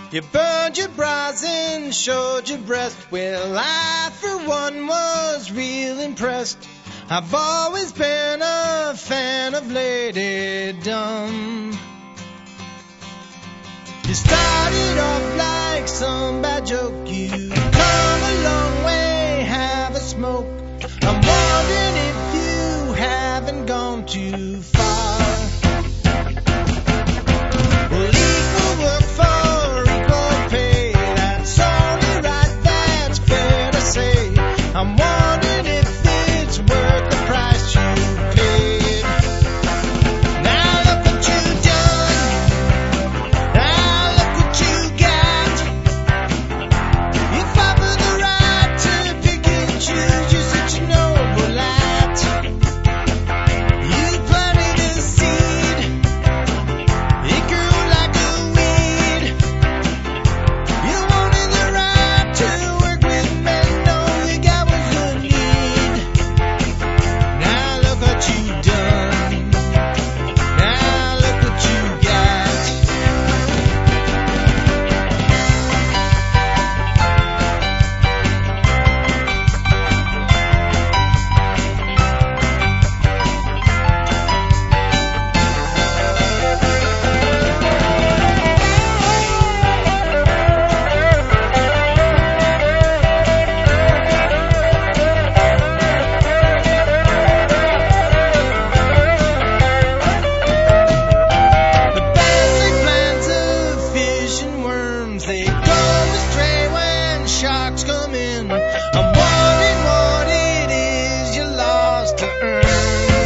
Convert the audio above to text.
You burned your brows and showed your breast. Well, I, for one, was real impressed. I've always been a fan of Lady Dumb. You started off like some bad joke. You come a long way, have a smoke. I'm wondering if you haven't gone too far.